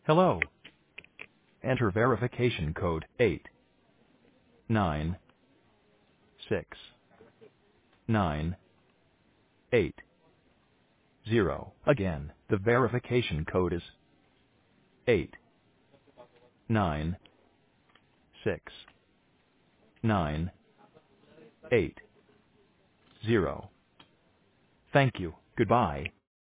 Hello. Enter verification code 896980. Again, the verification code is 896980. Thank you. Goodbye.